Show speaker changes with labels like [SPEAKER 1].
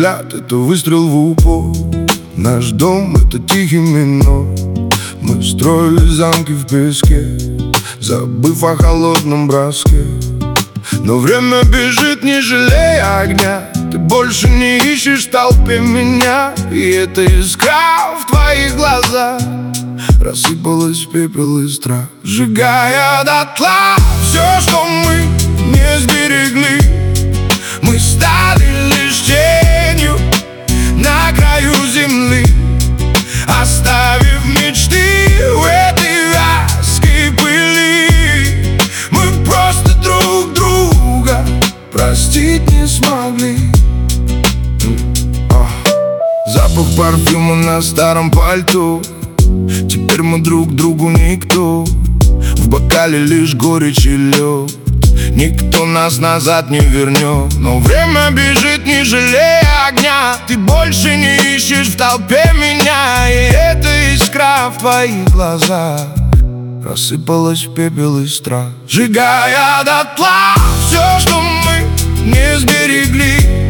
[SPEAKER 1] взгляд — это выстрел в упор. Наш дом — это тихий минор. Мы строили замки в песке, забыв о холодном броске. Но время бежит, не жалея огня. Ты больше не ищешь в толпе меня. И эта искра в твоих глазах рассыпалась в пепел и страх, сжигая дотла все, что мы не сберегли. Мы стали лишь тенью на краю земли, оставив мечты в этой вязкой пыли. Мы просто друг друга простить не смогли. Запах парфюма на старом пальто. Теперь мы друг другу никто. В бокале лишь горечь и лед. Никто нас назад не вернет. Но время бежит, не жалея огня. Ты больше не ищешь в толпе меня. И эта искра в твоих глазах рассыпалась в пепел и страх, сжигая дотла все, что мы не сберегли.